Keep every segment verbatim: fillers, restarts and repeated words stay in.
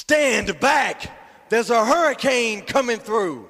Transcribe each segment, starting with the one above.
Stand back. There's a hurricane coming through.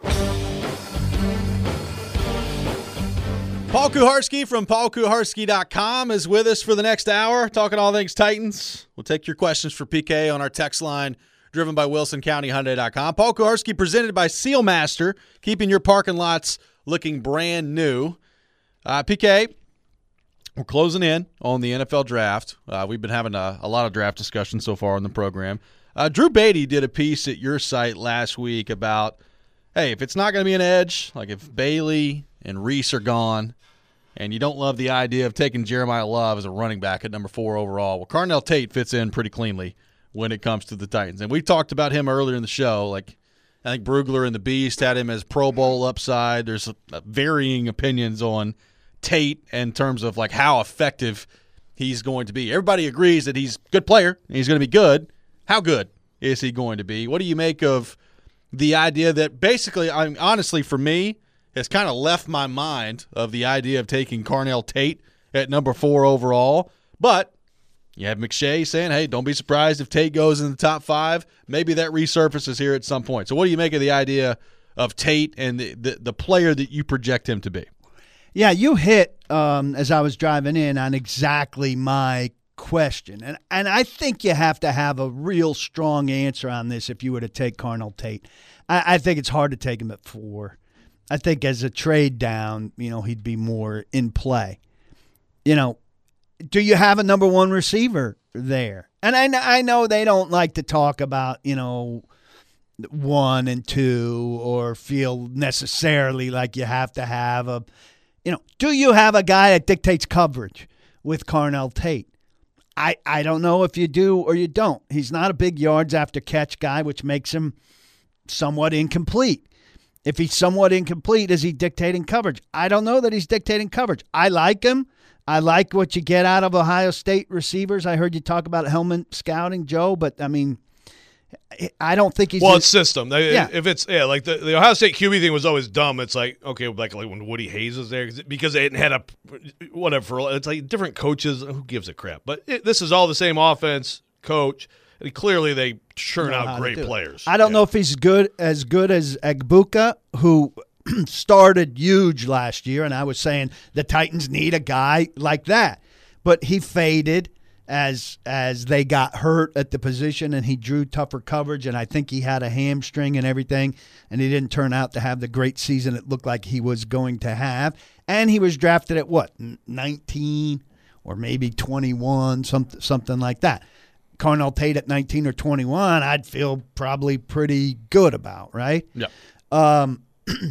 Paul Kuharsky from paul kuharsky dot com is with us for the next hour, talking all things Titans. We'll take your questions for P K on our text line, driven by wilson county hyundai dot com. Paul Kuharsky, presented by Sealmaster, keeping your parking lots looking brand new. Uh, P K, we're closing in on the N F L draft. Uh, we've been having a, a lot of draft discussions so far on the program. Uh, Drew Beatty did a piece at your site last week about, hey, if it's not going to be an edge, like if Bailey and Reese are gone, and you don't love the idea of taking Jeremiah Love as a running back at number four overall, well, Carnell Tate fits in pretty cleanly when it comes to the Titans. And we talked about him earlier in the show. Like, I think Brugler and the Beast had him as Pro Bowl upside. There's a, a varying opinions on Tate in terms of like how effective he's going to be. Everybody agrees that he's a good player and he's going to be good. How good is he going to be? What do you make of the idea that basically, I mean, honestly, for me, has kind of left my mind of the idea of taking Carnell Tate at number four overall. But you have McShay saying, hey, don't be surprised if Tate goes in the top five. Maybe that resurfaces here at some point. So what do you make of the idea of Tate and the, the, the player that you project him to be? Yeah, you hit, um, as I was driving in, on exactly my question. And, and I think you have to have a real strong answer on this if you were to take Carnell Tate. I, I think it's hard to take him at four. I think as a trade down, you know, he'd be more in play. You know, do you have a number one receiver there? And I, I know they don't like to talk about, you know, one and two or feel necessarily like you have to have a, you know, do you have a guy that dictates coverage with Carnell Tate? I, I don't know if you do or you don't. He's not a big yards after catch guy, which makes him somewhat incomplete. If he's somewhat incomplete, is he dictating coverage? I don't know that he's dictating coverage. I like him. I like what you get out of Ohio State receivers. I heard you talk about helmet scouting, Joe, but, I mean, I don't think he's – Well, it's system. Yeah. If it's – yeah, like the, the Ohio State Q B thing was always dumb. It's like, okay, like, like when Woody Hayes was there because they hadn't had a – whatever. It's like different coaches. Who gives a crap? But it, this is all the same offense, coach. And clearly they churn out great players. I don't yeah. know if he's good as good as Egbuka, who started huge last year, and I was saying the Titans need a guy like that. But he faded as as they got hurt at the position, and he drew tougher coverage, and I think he had a hamstring and everything, and he didn't turn out to have the great season it looked like he was going to have. And he was drafted at, what, nineteen or maybe twenty-one, something, something like that. Carnell Tate at nineteen or twenty-one, I'd feel probably pretty good about, right? Yeah. Um,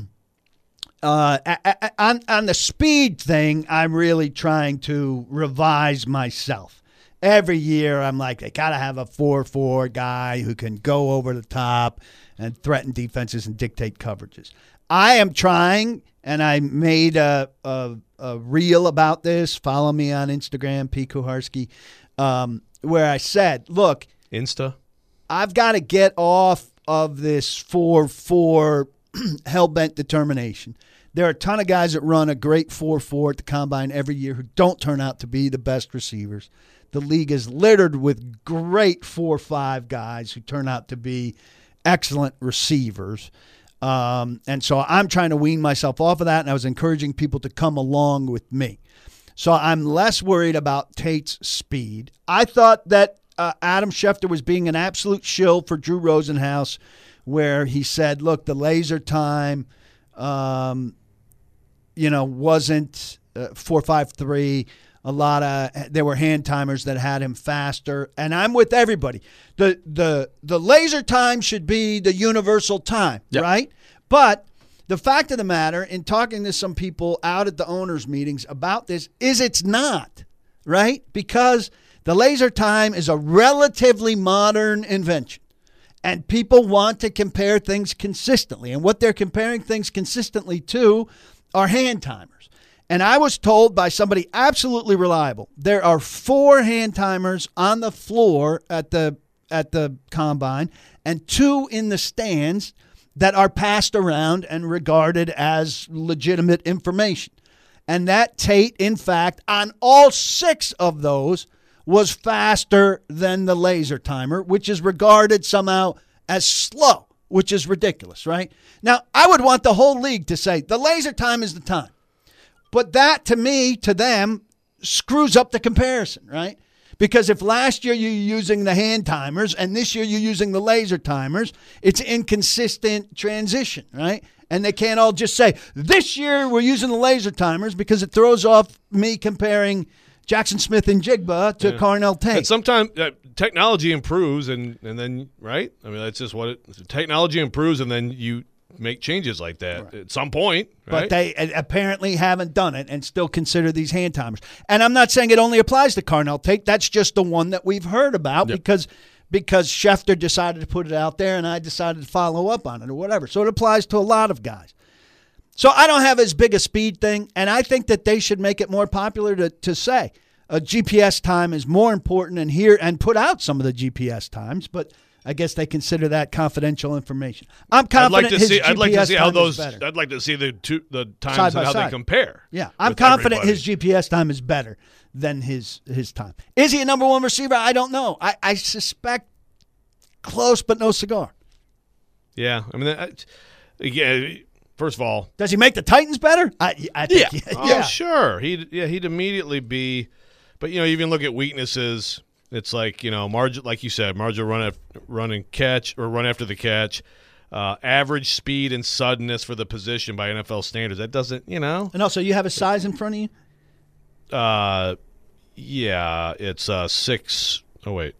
uh, I, I, on, on the speed thing, I'm really trying to revise myself. Every year, I'm like, they got to have a four four guy who can go over the top and threaten defenses and dictate coverages. I am trying, and I made a, a, a reel about this. Follow me on Instagram, P. Kuharsky. Um, where I said, look, Insta, I've got to get off of this four four hell-bent determination. There are a ton of guys that run a great four four at the combine every year who don't turn out to be the best receivers. The league is littered with great four five guys who turn out to be excellent receivers. Um, and so I'm trying to wean myself off of that, and I was encouraging people to come along with me. So I'm less worried about Tate's speed. I thought that uh, Adam Schefter was being an absolute shill for Drew Rosenhaus, where he said, look, the laser time, um, you know, wasn't uh, four five three. A lot of there were hand timers that had him faster, and I'm with everybody. The the the laser time should be the universal time, yep. Right? But the fact of the matter, in talking to some people out at the owners' meetings about this, is it's not, right? Because the laser time is a relatively modern invention, and people want to compare things consistently. And what they're comparing things consistently to are hand timers. And I was told by somebody absolutely reliable, there are four hand timers on the floor at the at the combine and two in the stands that are passed around and regarded as legitimate information. And that Tate, in fact, on all six of those was faster than the laser timer, which is regarded somehow as slow, which is ridiculous, right? Now, I would want the whole league to say the laser time is the time. But that, to me, to them, screws up the comparison, right? Because if last year you're using the hand timers and this year you're using the laser timers, it's inconsistent transition, right? And they can't all just say, this year we're using the laser timers, because it throws off me comparing Jackson Smith and Jigba to yeah. Carnell Tate. And sometimes uh, technology improves, and, and then, right? I mean, that's just what it – technology improves, and then you make changes like that right. at some point, right? But they apparently haven't done it and still consider these hand timers. And I'm not saying it only applies to Carnell Tate. That's just the one that we've heard about yep. because because Schefter decided to put it out there and I decided to follow up on it or whatever. So it applies to a lot of guys. So I don't have as big a speed thing, and I think that they should make it more popular to, to say a G P S time is more important and here and put out some of the G P S times, but I guess they consider that confidential information. I'm confident I'd like to his see, G P S I'd like to see how those. better. I'd like to see the two the times Side by and how side. they compare. Yeah, I'm with confident everybody. his G P S time is better than his his time. Is he a number one receiver? I don't know. I, I suspect close, but no cigar. Yeah, I mean, I, yeah. First of all, does he make the Titans better? I, I think, yeah, yeah. Oh, yeah. sure. He'd yeah he'd immediately be, but you know, you even look at weaknesses. It's like, you know, margin, like you said, margin run af- run and catch or run after the catch, uh, average speed and suddenness for the position by N F L standards. That doesn't, you know. And also, you have a size in front of you. Uh, yeah, it's uh six. Oh wait,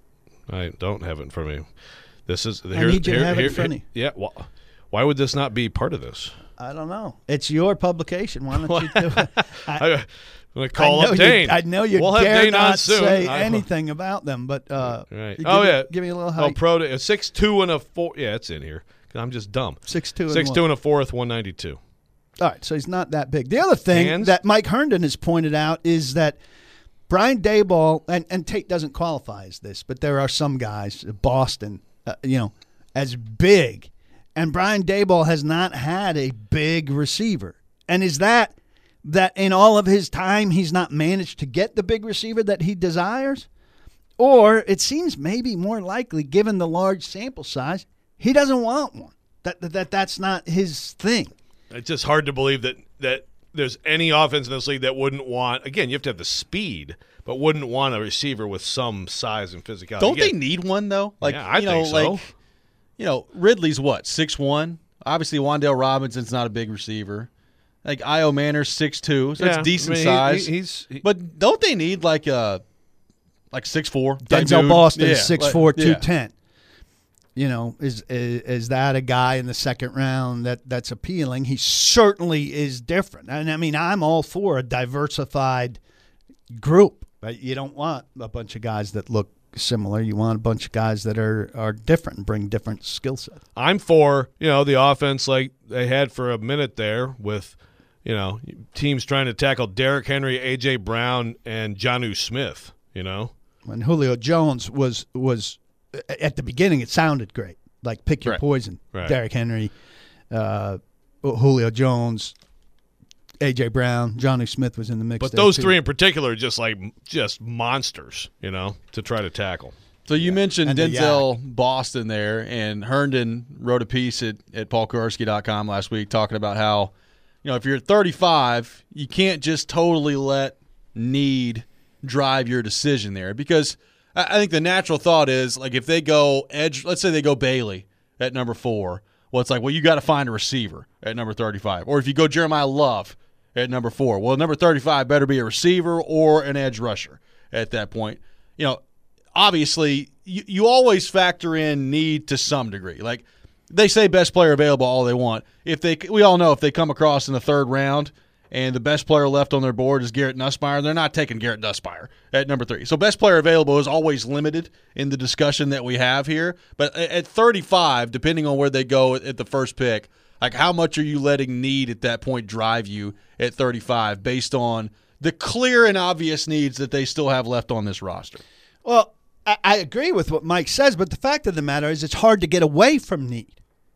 I don't have it in front of me. This is. I need you to have it in front of you. Yeah. Well, why would this not be part of this? I don't know. It's your publication. Why don't you do it? I, I'm going to call up you, Dane. I know you we'll dare Dane not soon. say I, anything about them, but uh, right. give Oh me, yeah, give me a little Oh, height. pro a six two and a four. Yeah, it's in here. I'm just dumb. Six two. Six and two and a fourth, one ninety two. All right, so he's not that big. The other thing Hands? that Mike Herndon has pointed out is that Brian Daboll, and, and Tate doesn't qualify as this, but there are some guys, Boston, uh, you know, as big. And Brian Daboll has not had a big receiver. And is that that in all of his time he's not managed to get the big receiver that he desires? Or it seems maybe more likely, given the large sample size, he doesn't want one. That, that That's not his thing. It's just hard to believe that, that there's any offense in this league that wouldn't want – again, you have to have the speed, but wouldn't want a receiver with some size and physicality. Don't again, they need one, though? Like, yeah, I you know, think so. Like, you know, Ridley's what, six one? Obviously, Wan'Dale Robinson's not a big receiver. Like, Io Manner's six two, so yeah, that's decent I mean, size. He, he, he's, he, but don't they need, like, a like six four? Denzel Boston yeah, is six four, yeah. two ten. You know, is, is is that a guy in the second round that, that's appealing? He certainly is different. And, I mean, I'm all for a diversified group. Right? You don't want a bunch of guys that look similar. You want a bunch of guys that are, are different and bring different skill sets. I'm for, you know, the offense like they had for a minute there with, you know, teams trying to tackle Derrick Henry, A J. Brown, and Jonnu Smith, you know. When Julio Jones was was at the beginning, it sounded great. Like pick your Right. poison. Right. Derrick Henry, uh, Julio Jones, A J. Brown, Jonnu Smith was in the mix. But there those too. three in particular are just like just monsters, you know, to try to tackle. So you mentioned And the Denzel Boston there, and Herndon wrote a piece at, at paul kuharsky dot com last week talking about how, you know, if you're thirty-five, you can't just totally let need drive your decision there, because I, I think the natural thought is, like, if they go edge, let's say they go Bailey at number four, well, it's like, well, you got to find a receiver at number thirty-five. Or if you go Jeremiah Love at number four, well, number thirty-five better be a receiver or an edge rusher at that point. You know, obviously, you, you always factor in need to some degree. Like, they say best player available all they want. If they, we all know if they come across in the third round and the best player left on their board is Garrett Nussmeier, they're not taking Garrett Nussmeier at number three. So best player available is always limited in the discussion that we have here. But at thirty-five, depending on where they go at the first pick, like, how much are you letting need at that point drive you at thirty-five based on the clear and obvious needs that they still have left on this roster? Well, I, I agree with what Mike says, but the fact of the matter is it's hard to get away from need.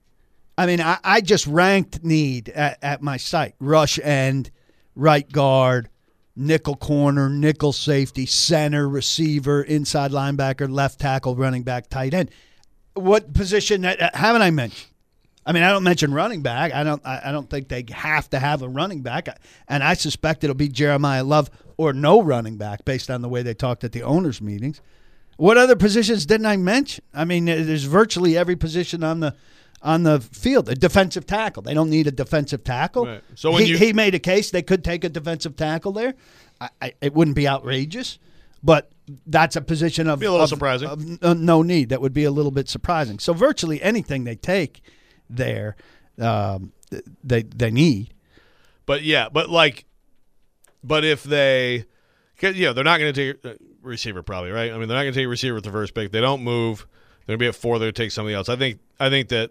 I mean, I, I just ranked need at, at my site. Rush end, right guard, nickel corner, nickel safety, center, receiver, inside linebacker, left tackle, running back, tight end. What position that, haven't I mentioned? I mean, I don't mention running back. I don't. I don't think they have to have a running back, and I suspect it'll be Jeremiah Love or no running back based on the way they talked at the owners' meetings. What other positions didn't I mention? I mean, there's virtually every position on the on the field. A defensive tackle. They don't need a defensive tackle. Right. So when he, you- he made a case they could take a defensive tackle there. I, I, it wouldn't be outrageous, but that's a position of, Be a little of- surprising. of uh, no need. That would be a little bit surprising. So virtually anything they take there, um, they they need. But yeah, but like, but if they, cause, yeah, they're not going to take a receiver probably, right? I mean, they're not going to take a receiver with the first pick. They don't move. They're going to be at four. They're going to take somebody else. I think. I think that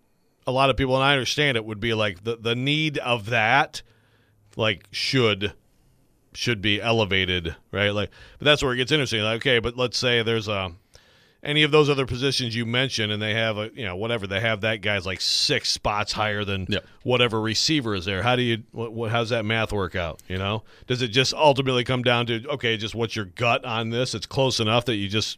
a lot of people, and I understand it, would be like the the need of that, like should should be elevated, right? Like, but that's where it gets interesting. Like, okay, but let's say there's a. Any of those other positions you mentioned, and they have a, you know, whatever, they have that guy's like six spots higher than Yep. whatever receiver is there. How do you, what, what, how's that math work out? You know, does it just ultimately come down to, okay, just what's your gut on this? It's close enough that you just,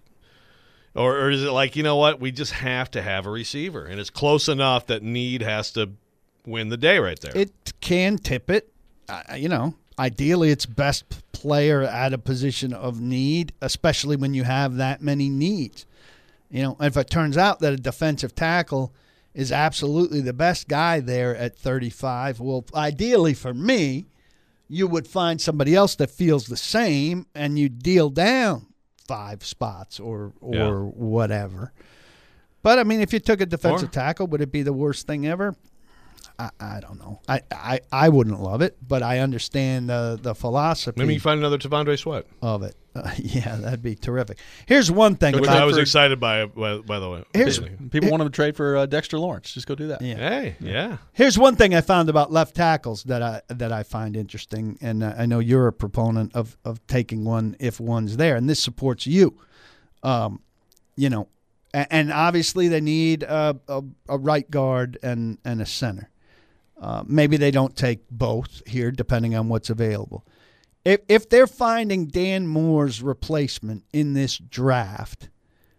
or, or is it like, you know what, we just have to have a receiver, and it's close enough that need has to win the day right there. It can tip it. Uh, you know, ideally, it's best player at a position of need, especially when you have that many needs. You know, if it turns out that a defensive tackle is absolutely the best guy there at thirty-five, well, ideally for me, you would find somebody else that feels the same, and you deal down five spots or or Yeah. whatever. But, I mean, if you took a defensive Or- tackle, would it be the worst thing ever? I, I don't know. I, I, I wouldn't love it, but I understand the, the philosophy Maybe you find another Tavondre Sweat, of it. Uh, yeah, that'd be terrific. Here's one thing which about I was for- excited by, by, by the way. Here's- People want him to trade for uh, Dexter Lawrence. Just go do that. yeah. Hey, yeah. Here's one thing I found about left tackles that I that I find interesting, and uh, I know you're a proponent of of taking one if one's there, and this supports you. Um, you know, and, and obviously they need a, a, a right guard and and a center. Uh, maybe they don't take both here, depending on what's available. If if they're finding Dan Moore's replacement in this draft,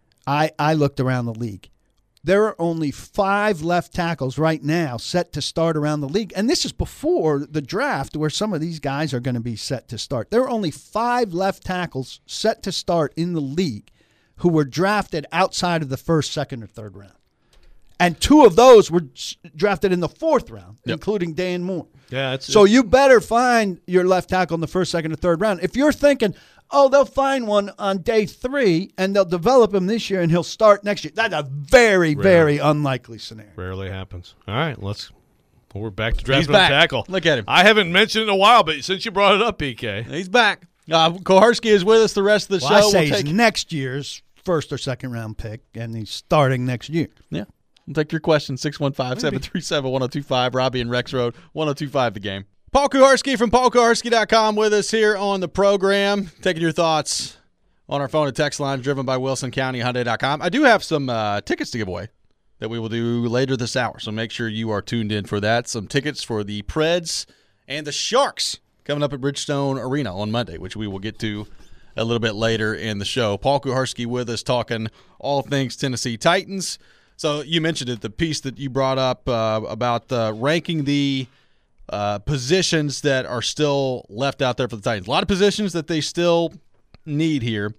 I I looked around the league. There are only five left tackles right now set to start around the league. And this is before the draft where some of these guys are going to be set to start. There are only five left tackles set to start in the league who were drafted outside of the first, second, or third round. And two of those were s- drafted in the fourth round, Yep. including Dan Moore. Yeah, it's, So you better find your left tackle in the first, second, or third round. If you're thinking, oh, they'll find one on day three and they'll develop him this year and he'll start next year, that's a very, very unlikely scenario. rarely happens. All right, let's. Well, we're back to He's drafting a back. tackle. Look at him. I haven't mentioned it in a while, but since you brought it up, P K, He's back. Uh, Koharski is with us the rest of the Well, show. I say we'll he's take, next year's first or second round pick, and he's starting next year. yeah. We'll take your question, six one five, seven three seven, one oh two five. Robbie and Rex Road, one oh two five The Game. Paul Kuharski from paul kuharski dot com with us here on the program, taking your thoughts on our phone and text line driven by wilson county hyundai dot com. I do have some uh, tickets to give away that we will do later this hour, so make sure you are tuned in for that. Some tickets for the Preds and the Sharks coming up at Bridgestone Arena on Monday, which we will get to a little bit later in the show. Paul Kuharski with us talking all things Tennessee Titans. So you mentioned it, the piece that you brought up uh, about uh, ranking the uh, positions that are still left out there for the Titans. A lot of positions that they still need here.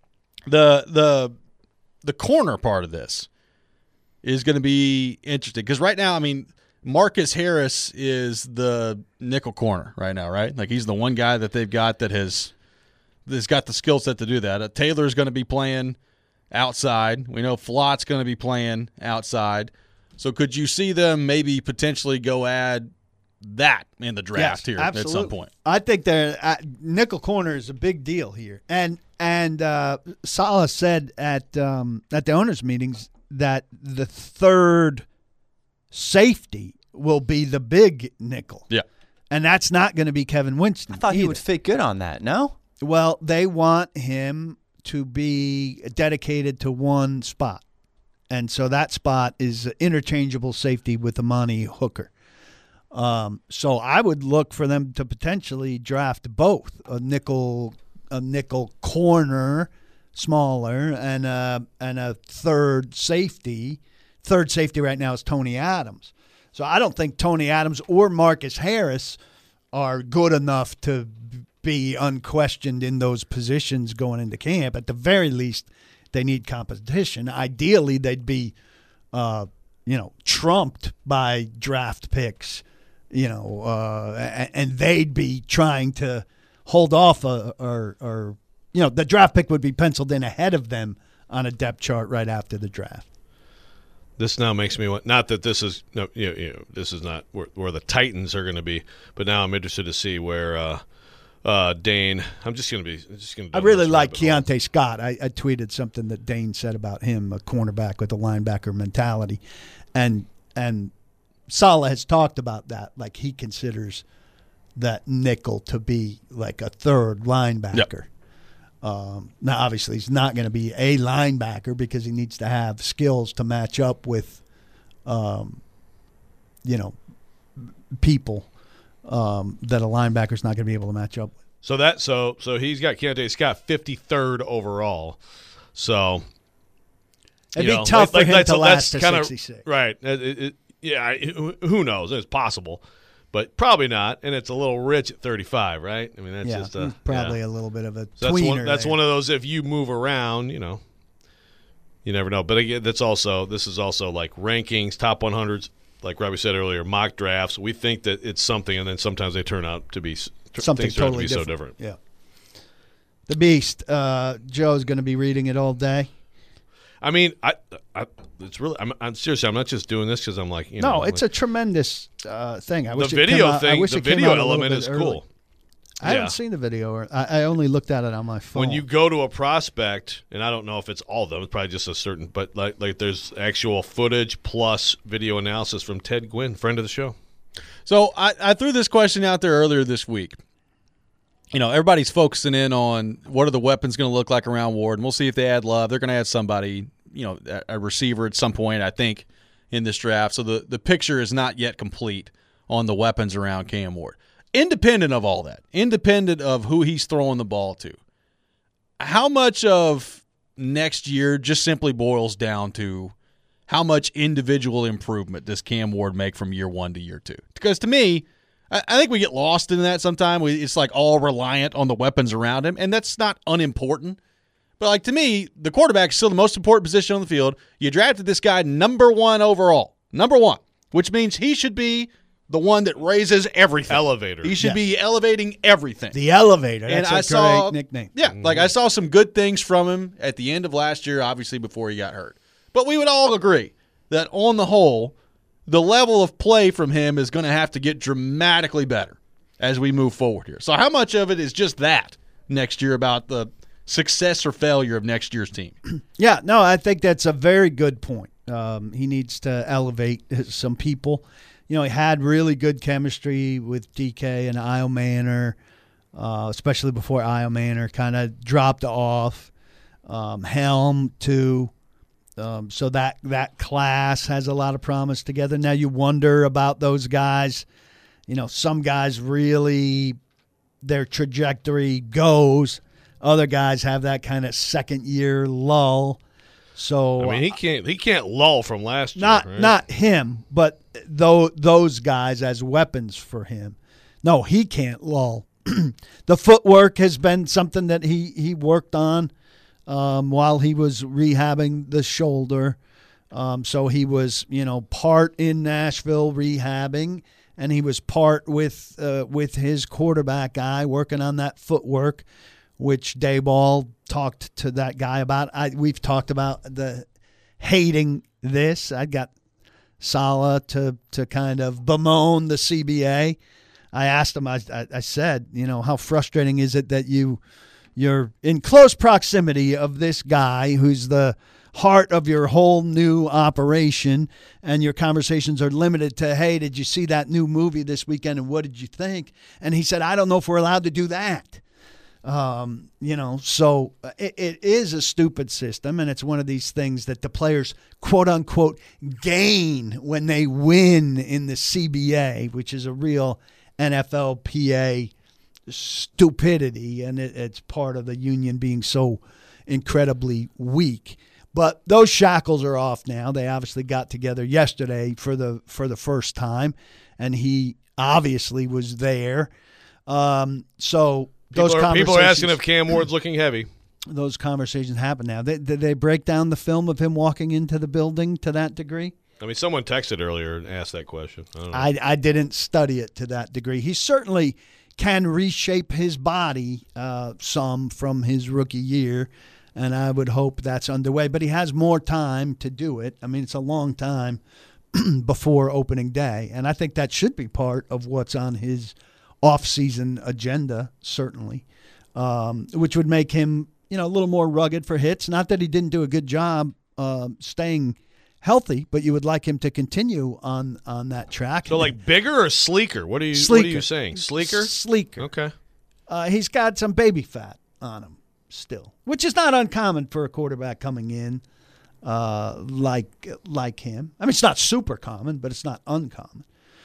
The the the corner part of this is going to be interesting because right now, I mean, Marcus Harris is the nickel corner right now, right? Like he's the one guy that they've got that has that's got the skill set to do that. Uh, Taylor's going to be playing outside. We know Flott's going to be playing outside. So could you see them maybe potentially go add that in the draft Yes, here absolutely. at some point? I think the uh, nickel corner is a big deal here, and and uh, Saleh said at um, at the owners' meetings that the third safety will be the big nickel. Yeah. And that's not going to be Kevin Winston. I thought he either. would fit good on that, no? Well, they want him to be dedicated to one spot. And so that spot is interchangeable safety with Amani Hooker. Um, so I would look for them to potentially draft both a nickel, a nickel corner, smaller, and a, and a third safety. Third safety right now is Tony Adams. So I don't think Tony Adams or Marcus Harris are good enough to be unquestioned in those positions going into camp. At the very least, they need competition. Ideally, they'd be, uh, you know, trumped by draft picks, you know, uh, and they'd be trying to hold off a, or, or, you know, the draft pick would be penciled in ahead of them on a depth chart right after the draft. This now makes me want. Not that this is no, you know, you know this is not where, where the Titans are going to be, but now I'm interested to see where uh, uh, Dane. I'm just going to be just going to. I really like Keontae Scott. I, I tweeted something that Dane said about him, a cornerback with a linebacker mentality, and and Saleh has talked about that. Like he considers that nickel to be like a third linebacker. Yep. Um, now, obviously, he's not going to be a linebacker because he needs to have skills to match up with, um, you know, people um, that a linebacker's not going to be able to match up with. So that so so he's got Keontae Scott fifty-third overall. So it'd you be know, tough like, for like, him to that's, last to that's kinda, sixty-six. Right. It, it, yeah. Who knows? It's possible. But probably not, and it's a little rich at thirty-five, right? I mean, that's yeah, just a, probably yeah. a little bit of a so tweener. That's, one, that's there. one of those. If you move around, you know, you never know. But again, that's also this is also like rankings, top one hundreds, like Robbie said earlier, mock drafts. We think that it's something, and then sometimes they turn out to be something things turn out to totally be different. so different. Yeah, the Beast. Uh, Joe's going to be reading it all day. I mean, I, I it's really. I'm, I'm seriously. I'm not just doing this because I'm like, you know. No, it's like, a tremendous uh, thing. I the wish it video came out, thing. I wish The it came video out a little element bit is early. cool. I Yeah. haven't seen the video. Or I, I only looked at it on my phone. When you go to a prospect, and I don't know if it's all of them, it's probably just a certain, but like like there's actual footage plus video analysis from Ted Gwynn, friend of the show. So I, I threw this question out there earlier this week. You know, everybody's focusing in on what are the weapons going to look like around Ward, and we'll see if they add Love. They're going to add somebody, you know, a receiver at some point, I think, in this draft. So the, the picture is not yet complete on the weapons around Cam Ward. Independent of all that, independent of who he's throwing the ball to, how much of next year just simply boils down to how much individual improvement does Cam Ward make from year one to year two? Because to me, I, I think we get lost in that sometimes. We, it's like all reliant on the weapons around him, and that's not unimportant. But like to me, the quarterback is still the most important position on the field. You drafted this guy number one overall, number one, which means he should be the one that raises everything. Elevator. He should Yes. be elevating everything. the elevator. That's and a I saw, great nickname. Yeah, like I saw some good things from him at the end of last year, obviously before he got hurt. But we would all agree that on the whole, the level of play from him is going to have to get dramatically better as we move forward here. So how much of it is just that next year about the success or failure of next year's team? Yeah, no, I think that's a very good point. Um, he needs to elevate some people. You know, he had really good chemistry with D K and Io Manor, uh, especially before Io Manor kind of dropped off. Um, Helm, too. Um, so that, that class has a lot of promise together. Now you wonder about those guys. You know, some guys really, their trajectory goes. Other guys have that kind of second-year lull. So I mean, he can't he can't lull from last year. not right? not him, but though those guys as weapons for him. No, he can't lull. The footwork has been something that he he worked on um, while he was rehabbing the shoulder. Um, so he was, you know, part in Nashville rehabbing, and he was part with uh, with his quarterback guy working on that footwork, which Dayball talked to that guy about. I, we've talked about the hating this. I got Saleh to to kind of bemoan the C B A. I asked him, I, I, I said, you know, how frustrating is it that you, you're in close proximity of this guy who's the heart of your whole new operation, and your conversations are limited to, hey, did you see that new movie this weekend and what did you think? And he said, I don't know if we're allowed to do that. Um, you know, so it, it is a stupid system, and it's one of these things that the players, quote unquote, gain when they win in the C B A, which is a real N F L P A stupidity, and it, it's part of the union being so incredibly weak. But those shackles are off now. They obviously got together yesterday for the for the first time, and he obviously was there. Um, so. Those people, are, people are asking if conversations- Cam Ward's looking heavy. Those conversations happen now. They, did they break down the film of him walking into the building to that degree? I mean, someone texted earlier and asked that question. I don't know. I, I didn't study it to that degree. He certainly can reshape his body uh, some from his rookie year, and I would hope that's underway. But he has more time to do it. I mean, it's a long time before opening day, and I think that should be part of what's on his off-season agenda, certainly, um, which would make him, you know, a little more rugged for hits. Not that he didn't do a good job uh, staying healthy, but you would like him to continue on on that track. So, like bigger or sleeker? What are you? Sleeker. What are you saying? Sleeker. Sleeker. Okay. Uh, he's got some baby fat on him still, which is not uncommon for a quarterback coming in uh, like like him. I mean, it's not super common, but it's not uncommon.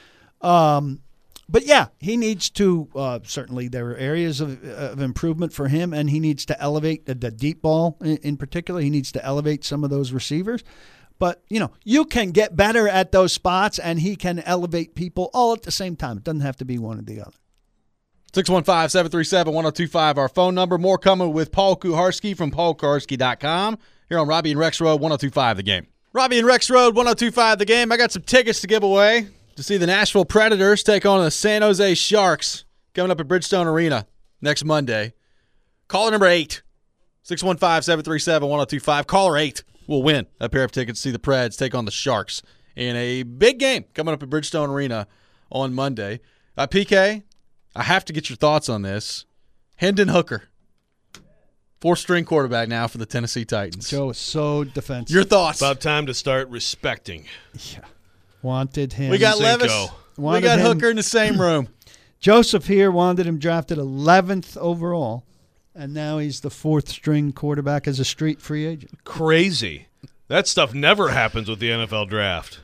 Um. But, yeah, he needs to uh, – certainly there are areas of, of improvement for him, and he needs to elevate the, the deep ball in, in particular. He needs to elevate some of those receivers. But, you know, you can get better at those spots, and he can elevate people all at the same time. It doesn't have to be one or the other. six one five, seven three seven, one oh two five, our phone number. More coming with Paul Kuharsky from paul kuharsky dot com here on Robbie and Rex Road, one oh two five The Game. Robbie and Rex Road, one oh two five The Game. I got some tickets to give away to see the Nashville Predators take on the San Jose Sharks coming up at Bridgestone Arena next Monday. Caller number eight, six one five, seven three seven, one oh two five. Caller eight will win a pair of tickets to see the Preds take on the Sharks in a big game coming up at Bridgestone Arena on Monday. Uh, P K, I have to get your thoughts on this. Hendon Hooker, fourth-string quarterback now for the Tennessee Titans. Joe is so defensive. Your thoughts? About time to start respecting. Yeah. Wanted him. We got Levis. Cinco. We Wanted got him- Hooker in the same room. Joseph here wanted him drafted eleventh overall, and now he's the fourth-string quarterback as a street free agent. Crazy. That stuff never happens with the N F L draft.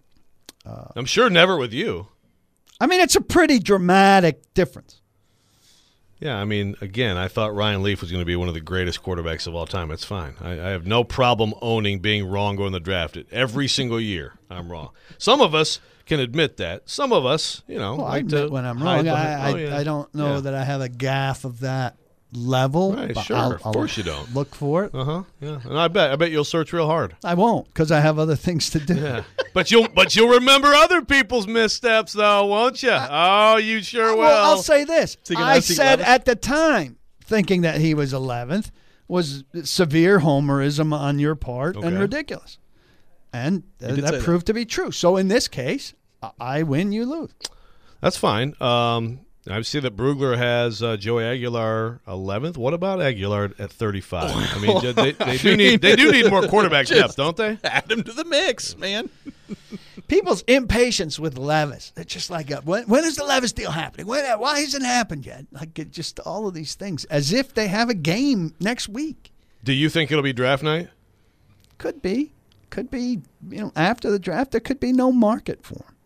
Uh, I'm sure never with you. I mean, it's a pretty dramatic difference. Yeah, I mean, again, I thought Ryan Leaf was going to be one of the greatest quarterbacks of all time. It's fine. I, I have no problem owning being wrong going the draft. Every single year, I'm wrong. Some of us can admit that. Some of us, you know, Well, I like admit to when I'm hide wrong. behind- I, I, oh, yeah. I don't know Yeah. that I have a gaffe of that level. Right, but sure. I'll- Of I'll course you don't. Look for it. Uh huh. Yeah, and I bet I bet you'll search real hard. I won't because I have other things to do. Yeah, but you'll but you'll remember other people's missteps though, won't you? Oh, you sure will. Well, I'll say this. So you can I unseat said Levis? at the time, thinking that he was eleventh, was severe homerism on your part and Okay. ridiculous. And uh, did say that that. proved to be true. So in this case, I- I win, you lose. That's fine. Um, I see that Brugler has uh, Joey Aguilar eleventh. What about Aguilar at thirty-five? I mean, they, they do need they do need more quarterback depth, don't they? Add him to the mix, man. People's impatience with Levis. It's just like, uh, when, when is the Levis deal happening? When, why hasn't it happened yet? Like, it just all of these things, as if they have a game next week. Do you think it'll be draft night? Could be. Could be, you know, after the draft, there could be no market for him.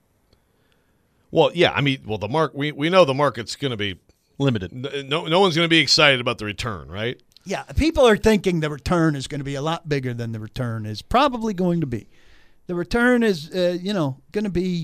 Well, yeah. I mean, well, the mark we, we know the market's going to be Limited. no no one's going to be excited about the return, right? Yeah, people are thinking the return is going to be a lot bigger than the return is probably going to be. The return is, uh, you know, going to be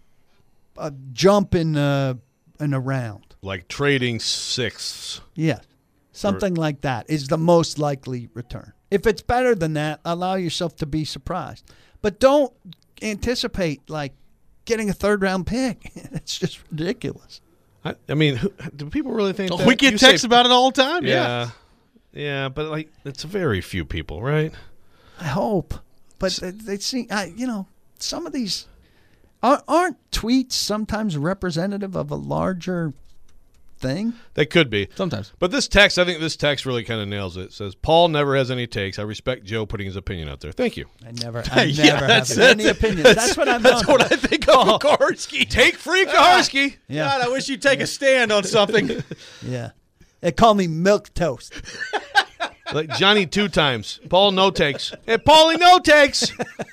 a jump in uh, in a round. Like trading sixths. Yeah, something like that is the most likely return. If it's better than that, allow yourself to be surprised. But don't anticipate, like, getting a third-round pick. It's just ridiculous. I, I mean, who, do people really think that? We get You say- texts about it all the time. Yeah. Yeah, but like it's very few people, right? I hope. But they, they seem, I, you know, some of these aren't, aren't tweets sometimes representative of a larger thing? They could be. Sometimes. But this text, I think this text really kind of nails it. It says, Paul never has any takes. I respect Joe putting his opinion out there. Thank you. I never, I Yeah, never have that's- any that's- opinions. that's- That's, what I'm That's known what for. I think of Kuharsky. Take free Kaharski. Yeah, God, I wish you'd take a stand on something. yeah. They call me Milk Toast. Like Johnny two times. Paul no takes. And Paulie no takes.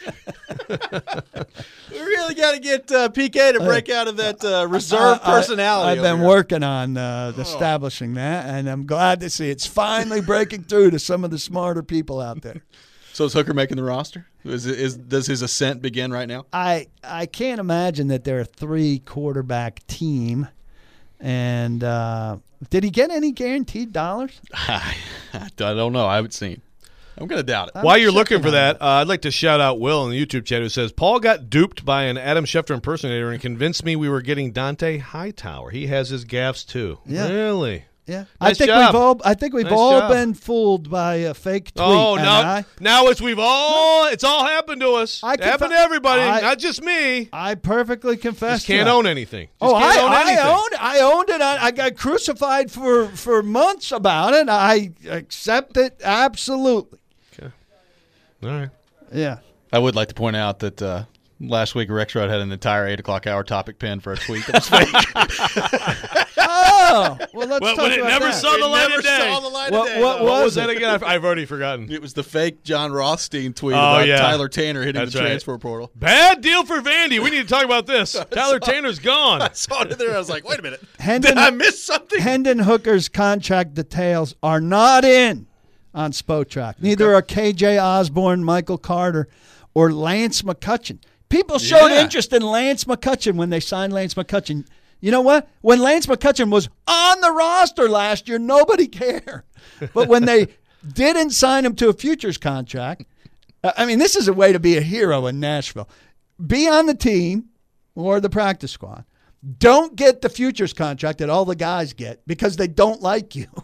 We really got to get uh, P K to break out of that uh, reserve I- I- personality. I've over been here. working on uh, establishing that, and I'm glad to see it's finally breaking through to some of the smarter people out there. So is Hooker making the roster? Is, is does his ascent begin right now? I I can't imagine that they're a three quarterback team. And uh, did he get any guaranteed dollars? I, I don't know. I haven't seen. I'm going to doubt it. I'm While you're checking looking for on that, uh, I'd like to shout out Will in the YouTube chat who says, Paul got duped by an Adam Schefter impersonator and convinced me we were getting Dante Hightower. He has his gaffes too. Yeah. Really? Yeah, Nice I think job. we've all I think we've Nice all job. been fooled by a fake tweet. Oh, and now, I, now it's we've all, it's all happened to us. I It happened conf- to everybody, I- not just me. I perfectly confess. Just to can't that. own anything. Just Oh, can't I, own I anything. owned I owned it. I, I got crucified for, for months about it. I accept it absolutely. All right. Yeah. I would like to point out that uh, last week Rex Rod had an entire eight o'clock hour topic pen for a tweet that was fake. Oh, well, let's Well, talk when it about never that. saw the It light never of day. saw the light What- of day. what though. What was was that it? again? I've, I've already forgotten. It was the fake John Rothstein tweet Oh, about yeah. Tyler Tanner hitting That's the right. transfer portal. Bad deal for Vandy. We need to talk about this. Tyler Tanner's gone. I saw it there. I was like, wait a minute. Hendon, Did I miss something? Hendon Hooker's contract details are not in on Spotrac. Neither are K J Osborne, Michael Carter, or Lance McCutcheon. People showed Yeah. interest in Lance McCutcheon when they signed Lance McCutcheon. You know what? When Lance McCutcheon was on the roster last year, nobody cared. But when they didn't sign him to a futures contract, I mean, this is a way to be a hero in Nashville. Be on the team or the practice squad. Don't get the futures contract that all the guys get because they don't like you.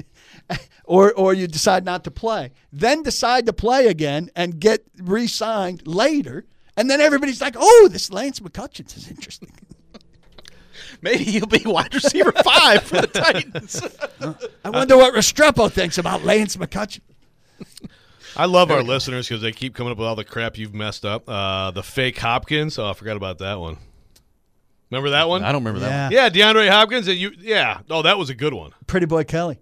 or or you decide not to play. Then decide to play again and get re-signed later. And then everybody's like, oh, this Lance McCutcheon is interesting. Maybe he'll be wide receiver five for the Titans. I wonder what Restrepo thinks about Lance McCutcheon. I love our listeners because they keep coming up with all the crap you've messed up. Uh, the fake Hopkins. Oh, I forgot about that one. Remember that one? I don't remember that Yeah. one. Yeah, DeAndre Hopkins. And you, yeah. Oh, that was a good one. Pretty boy Kelly.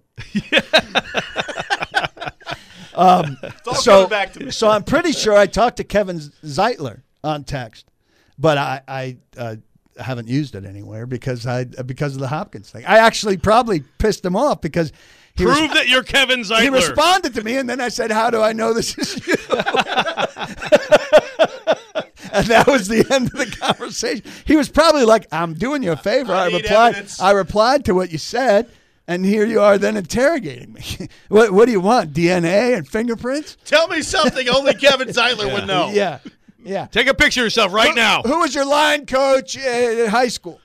um, all so, coming back to me. so I'm pretty sure I talked to Kevin Zeitler on text, but I, I uh, haven't used it anywhere because I because of the Hopkins thing. I actually probably pissed him off because he Prove res- that you're Kevin Zeitler. he responded to me, and then I said, "How do I know this is you?" And that was the end of the conversation. He was probably like, "I'm doing you a favor." I, I need replied. evidence. I replied to what you said, and here you are then interrogating me. what What do you want? D N A and fingerprints? Tell me something only Kevin Zeitler would know. Yeah, yeah. Take a picture of yourself right now. Who was your line coach in high school?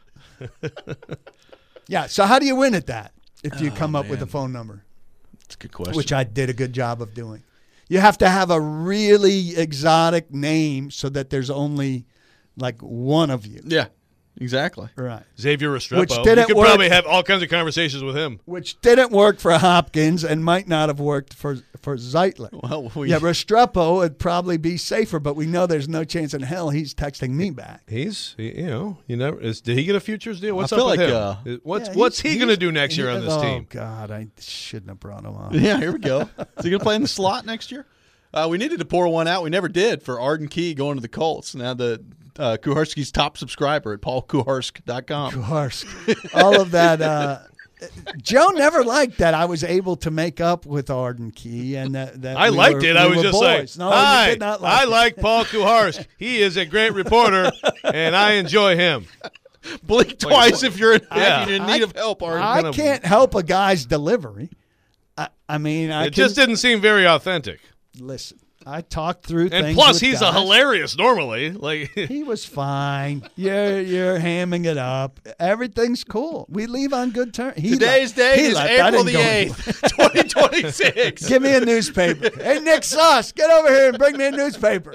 Yeah. So how do you win at that if you come up with a phone number? That's a good question. Which I did a good job of doing. You have to have a really exotic name so that there's only like one of you. yeah, exactly. Right. Xavier Restrepo. Which You didn't could work. probably have all kinds of conversations with him. Which didn't work for Hopkins and might not have worked for for Zeitler. Well, we, Yeah, Restrepo would probably be safer, but we know there's no chance in hell he's texting me back. He's, he, you know, you never. Is, did he get a futures deal? What's I feel up with like, him? uh, Is- what's Yeah, What's he's- he going to he's- do next year he- on this oh, team? God, I shouldn't have brought him on. yeah, here we go. Is he going to play in the slot next year? Uh, we needed to pour one out. We never did for Arden Key going to the Colts. Now the uh, Kuharski's top subscriber at paul kuharsk dot com. Kuharsk. All of that. Uh, Joe never liked that I was able to make up with Arden Key, and that, that I we liked were- it. we I was were just boys. like, no, you hi, did not like I it. like Paul Kuharsk. He is a great reporter, and I enjoy him. Blink twice if you're in, Yeah. if you're in I- need of help, Arden. I kind of- can't help a guy's delivery. I, I mean, I It can, just didn't seem very authentic. listen. I talked through And things. plus, with he's a guys. hilarious normally. Like He was fine. You're you're hamming it up. Everything's cool. We leave on good terms. He Today's left. date He is left. I April didn't the go eighth, twenty twenty-six. Give me a newspaper. Hey, Nick Sauce, get over here and bring me a newspaper.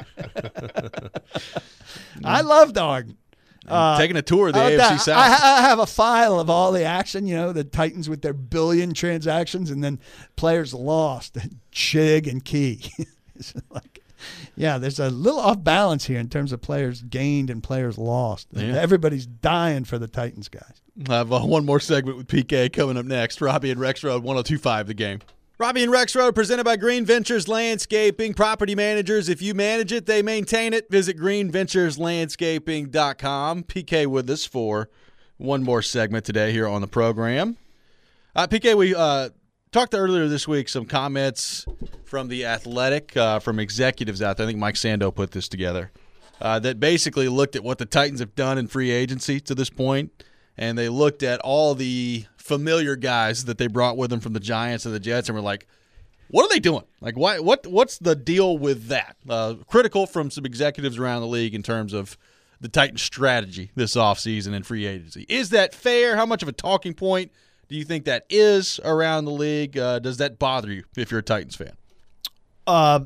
I loved Arden. Uh, Taking a tour of the how A about F C that? South. I, I have a file of all the action, you know, the Titans with their billion transactions and then players lost, Chig and Key. It's like, Yeah, there's a little off balance here in terms of players gained and players lost. Yeah. Everybody's dying for the Titans guys. I have uh, one more segment with P K coming up next. Robbie and Rex Road, one oh two point five The Game. Robbie and Rex Road, presented by Green Ventures Landscaping. Property managers, if you manage it, they maintain it. Visit green ventures landscaping dot com. P K with us for one more segment today here on the program. Uh, P K, we uh, talked earlier this week some comments from The Athletic, uh, from executives out there. I think Mike Sando put this together, uh, that basically looked at what the Titans have done in free agency to this point, and they looked at all the familiar guys that they brought with them from the Giants and the Jets, and were like, what are they doing? Like, why? What? What's the deal with that? Uh, critical from some executives around the league in terms of the Titans' strategy this offseason in free agency. Is that fair? How much of a talking point do you think that is around the league? Uh, does that bother you if you're a Titans fan? Uh,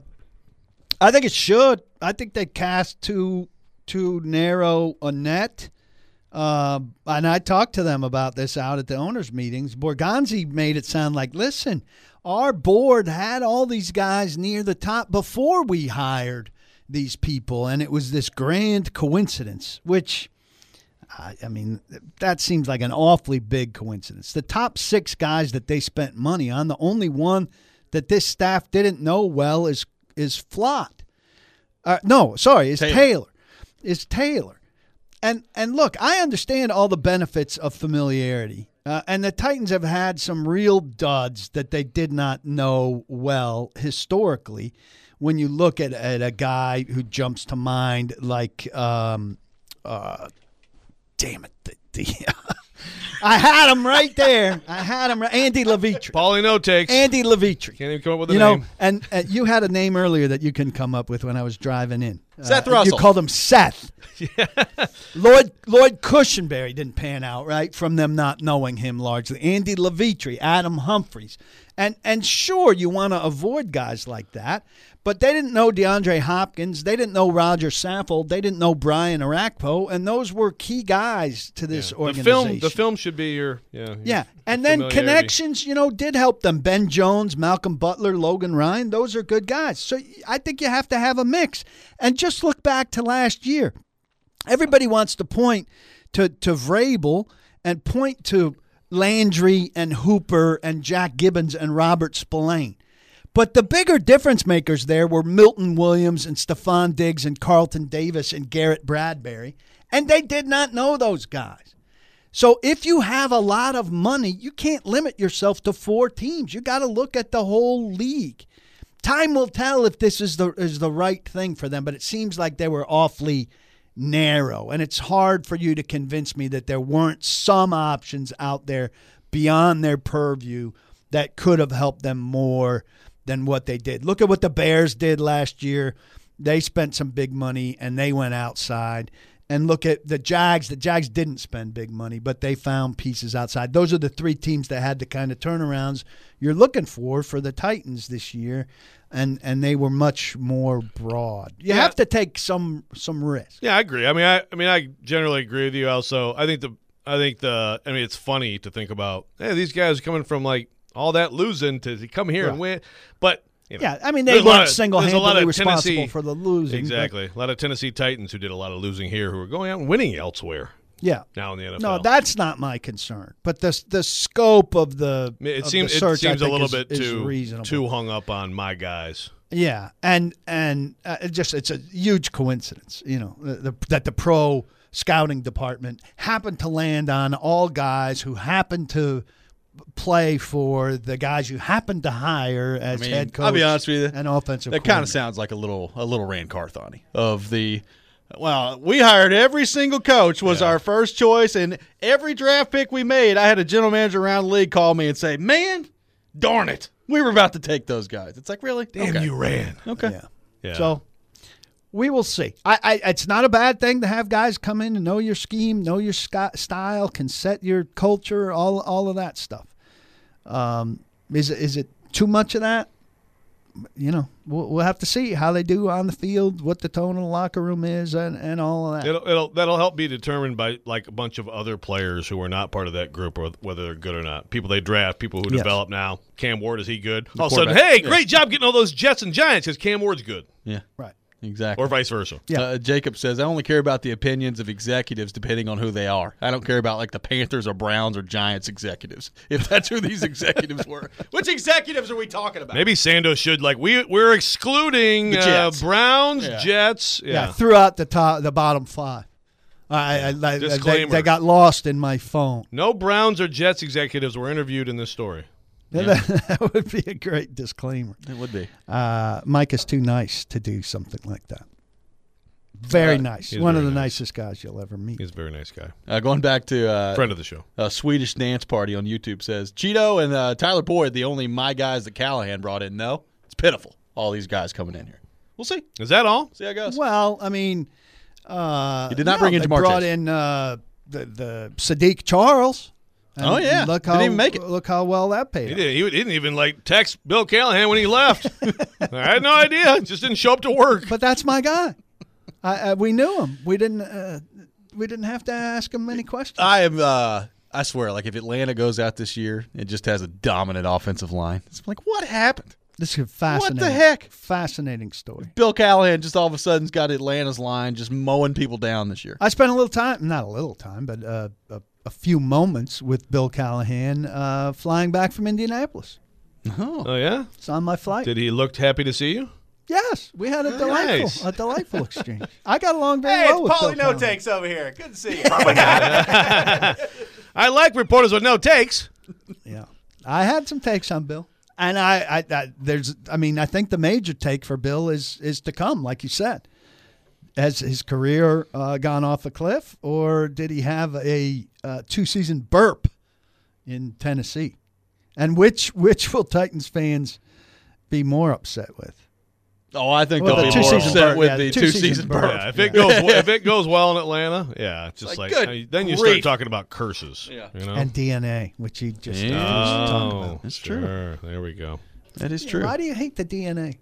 I think it should. I think they cast too too narrow a net. Uh, and I talked to them about this out at the owners' meetings. Borgonzi made it sound like, listen, our board had all these guys near the top before we hired these people, and it was this grand coincidence, which, I, I mean, that seems like an awfully big coincidence. The top six guys that they spent money on, the only one that this staff didn't know well is is Flott. Uh, no, sorry, is Taylor. Taylor. Is Taylor. And and look, I understand all the benefits of familiarity. Uh, and the Titans have had some real duds that they did not know well historically. When you look at, at a guy who jumps to mind like, um, uh, damn it, the, the I had him right there. I had him right. Andy Levitri. Paulie no takes. Andy Levitri. Can't even come up with a you name. know, and, and you had a name earlier that you couldn't come up with when I was driving in. Seth uh, Russell. You called him Seth. Yeah. Lloyd Lloyd Cushenberry didn't pan out, right, from them not knowing him largely. Andy Levitri, Adam Humphries. And and sure, you want to avoid guys like that, but they didn't know DeAndre Hopkins. They didn't know Roger Saffold. They didn't know Brian Arakpo, and those were key guys to this yeah. organization. The film, the film should be your yeah. Your yeah, and then connections, you know, did help them. Ben Jones, Malcolm Butler, Logan Ryan, those are good guys. So I think you have to have a mix. And just look back to last year. Everybody wants to point to, to Vrabel and point to Landry and Hooper and Jack Gibbons and Robert Spillane. But the bigger difference makers there were Milton Williams and Stephon Diggs and Carlton Davis and Garrett Bradbury, and they did not know those guys. So if you have a lot of money, you can't limit yourself to four teams. You got to look at the whole league. Time will tell if this is the is the right thing for them, but it seems like they were awfully narrow, and it's hard for you to convince me that there weren't some options out there beyond their purview that could have helped them more than what they did. Look at what the Bears did last year. They spent some big money, and they went outside. And look at the Jags. The Jags didn't spend big money, but they found pieces outside. Those are the three teams that had the kind of turnarounds you're looking for for the Titans this year, and and they were much more broad. You yeah. have to take some some risk. Yeah, I agree. I mean, I I mean, I generally agree with you. Also, I think the I think the I mean, it's funny to think about. Hey, these guys are coming from like all that losing to come here right. and win, but. You know, yeah, I mean, they weren't single-handedly responsible Tennessee, for the losing. Exactly. But, a lot of Tennessee Titans who did a lot of losing here who are going out and winning elsewhere. Yeah. Now in the N F No, L. that's not my concern. But the the scope of the it of seems the search, it seems I a think little is, bit is too reasonable. too hung up on my guys. Yeah, and and uh, it just it's a huge coincidence, you know, the, the, that the pro scouting department happened to land on all guys who happened to play for the guys you happened to hire as I mean, head coach. I'll be honest with you, and offensive. That kind of sounds like a little a little Rand Carthoni of the. Well, we hired every single coach was yeah. our first choice, and every draft pick we made, I had a general manager around the league call me and say, "Man, darn it, we were about to take those guys." It's like, really? Damn, okay. you ran. Okay. Yeah. Yeah. So we will see. I, I it's not a bad thing to have guys come in and know your scheme, know your sc- style, can set your culture, all all of that stuff. Um, is it is it too much of that? you know, we'll, we'll have to see how they do on the field, what the tone of the locker room is, and, and all of that. It'll, it'll that'll help be determined by like a bunch of other players who are not part of that group, or whether they're good or not. People they draft, people who Yes. develop now. Cam Ward, is he good? All of a sudden, quarterback. hey, great job getting all those Jets and Giants because Cam Ward's good, Yeah, Right. exactly. or vice versa. Yeah. Uh, Jacob says, I only care about the opinions of executives depending on who they are. I don't care about like the Panthers or Browns or Giants executives, if that's who these executives were. Which executives are we talking about? Maybe Sandos should like we we're excluding The uh, Jets. Browns, Yeah. Jets. Yeah, Yeah, throughout the top, the bottom five. I, I, I, they, Disclaimer. they got lost in my phone. no Browns or Jets executives were interviewed in this story. That would be a great disclaimer. It would be. Uh, Mike is too nice to do something like that. Very Uh, nice. he's One of very the nice. nicest guys you'll ever meet. He's a very nice guy, Uh, going back to uh, friend of the show. a Swedish dance party on YouTube says, Cheeto and uh, Tyler Boyd, the only my guys that Callahan brought in. No, it's pitiful. All these guys coming in here. We'll see. Is that all? See how it goes. Well, I mean, uh, He did not no, bring in they Jamar brought Chase. in uh, the the Sadiq Charles. And Oh, yeah. look Didn't how even make it. look how well that paid. He off. didn't. He didn't even like text Bill Callahan when he left. I had no idea. Just didn't show up to work. But that's my guy. I, I, we knew him. We didn't. Uh, we didn't have to ask him any questions. I am. Uh, I swear, like if Atlanta goes out this year, it just has a dominant offensive line. It's like, what happened? This is a fascinating. heck? Fascinating story. Bill Callahan just all of a sudden's got Atlanta's line just mowing people down this year. I spent a little time, not a little time, but uh, a, a few moments with Bill Callahan uh, flying back from Indianapolis. Oh, Oh yeah. It's on my flight. Did he look happy to see you? Yes, we had a delightful, Nice. a delightful exchange. I got along very well with Bill Callahan. Takes over here. Good to see you. I like reporters with no takes. Yeah, I had some takes on Bill, and I, I, I, there's, I mean, I think the major take for Bill is is to come, like you said. Has his career uh, gone off a cliff, or did he have a uh, two season burp in Tennessee? And which which will Titans fans be more upset with? Oh, I think Well, they'll the be two more season upset burp, with yeah, the two two season season burp. burp. Yeah, if it goes if it goes well in Atlanta, yeah, it's just like, like, good then you start grief. talking about curses. Yeah. You know. And D N A, which he just Yeah. was talking oh, about. That's true. sure. There we go. That is true. Why do you hate the D N A?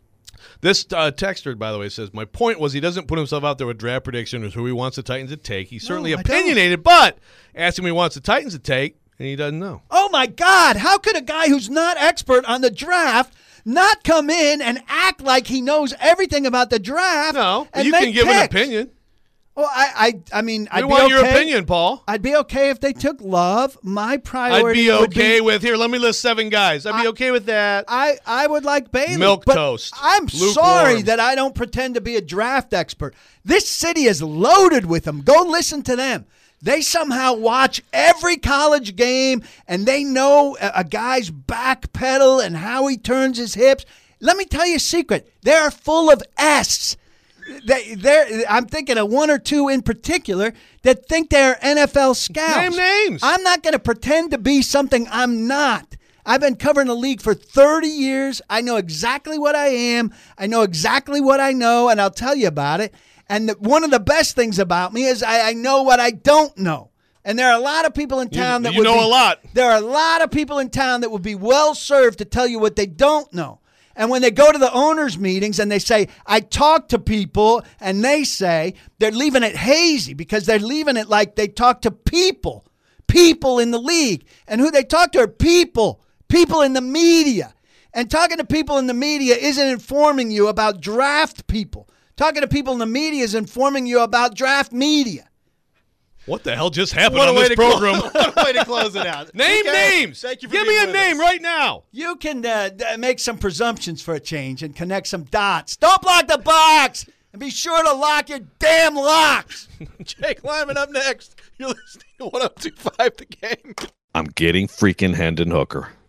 This uh, texter, by the way, says, my point was he doesn't put himself out there with draft prediction or who he wants the Titans to take. He's certainly I don't. opinionated, but ask him who he wants the Titans to take, and he doesn't know. Oh my God! How could a guy who's not expert on the draft not come in and act like he knows everything about the draft? No, and you make can give an picks? opinion. Well, I, I, I mean, I'd We be want okay. your opinion, Paul. I'd be okay if they took Love. My I'd priority be would okay be, with, here, let me list seven guys. I'd be I- okay with that. I, I would like Bailey. Milk but toast. I'm Lukewarm. sorry that I don't pretend to be a draft expert. This city is loaded with them. Go listen to them. They somehow watch every college game and they know a, a guy's back pedal and how he turns his hips. Let me tell you a secret. They're full of S. They, they're, I'm thinking of one or two in particular that think they're N F L scouts. Name names. I'm not going to pretend to be something I'm not. I've been covering the league for thirty years. I know exactly what I am. I know exactly what I know, and I'll tell you about it. And the, one of the best things about me is I, I know what I don't know. And there are a lot of people in town that you would know be, a lot. There are a lot of people in town that would be well served to tell you what they don't know. And when they go to the owners' meetings and they say, I talk to people, and they say they're leaving it hazy because they're leaving it like they talk to people, people in the league. And who they talk to are people, people in the media. And talking to people in the media isn't informing you about draft people. Talking to people in the media is informing you about draft media. What the hell just happened What a on way this to close- program? what a way to close it out. Name Okay. names. Thank you for Give being me a with name us. right now. You can uh, d- make some presumptions for a change and connect some dots. Don't block the box. And be sure to lock your damn locks. Jake Lyman up next. You're listening to one oh two point five The Game. I'm getting freaking Hendon Hooker.